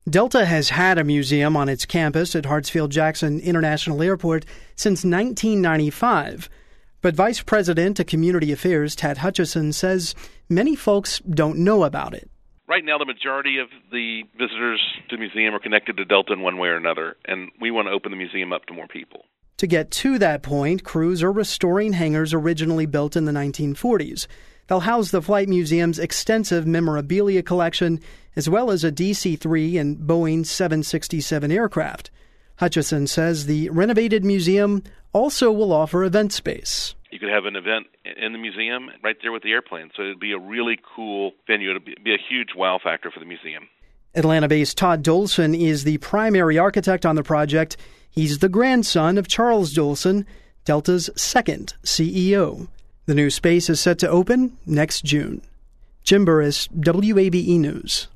Delta has had a museum on its campus at Hartsfield-Jackson International Airport since 1995. But Vice President of Community Affairs Tad Hutchison says many folks don't know about it. Right now, the majority of the visitors to the museum are connected to Delta in one way or another, and we want to open the museum up to more people. To get to that point, crews are restoring hangars originally built in the 1940s. They'll house the Flight Museum's extensive memorabilia collection, as well as a DC-3 and Boeing 767 aircraft. Hutchison says the renovated museum also will offer event space. You could have an event in the museum right there with the airplane, so it would be a really cool venue. It would be a huge wow factor for the museum. Atlanta-based Todd Dolson is the primary architect on the project. He's the grandson of Charles Dolson, Delta's second CEO. The new space is set to open next June. Jim Burris, WABE News.